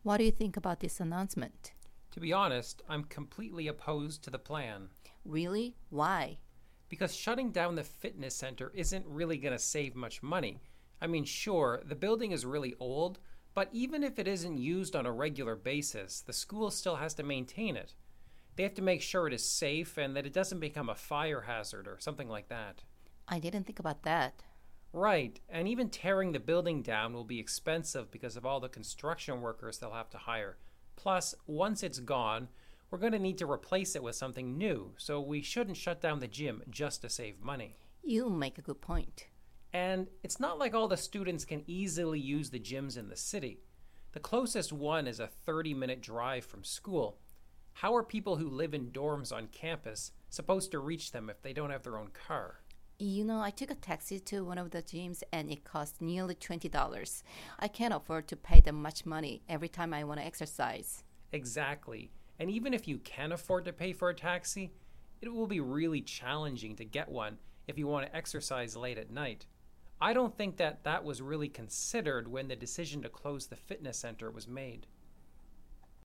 What do you think about this announcement? To be honest, I'm completely opposed to the plan. Really? Why? Because shutting down the fitness center isn't really going to save much money. I mean, sure, the building is really old, but even if it isn't used on a regular basis, the school still has to maintain it. They have to make sure it is safe and that it doesn't become a fire hazard or something like that. I didn't think about that. Right, and even tearing the building down will be expensive because of all the construction workers they'll have to hire. Plus, once it's gone, we're going to need to replace it with something new, so we shouldn't shut down the gym just to save money. You make a good point. And it's not like all the students can easily use the gyms in the city. The closest one is a 30-minute drive from school. How are people who live in dorms on campus supposed to reach them if they don't have their own car? I took a taxi to one of the gyms and it cost nearly $20. I can't afford to pay that much money every time I want to exercise. Exactly. And even if you can afford to pay for a taxi, it will be really challenging to get one if you want to exercise late at night. I don't think that was really considered when the decision to close the fitness center was made.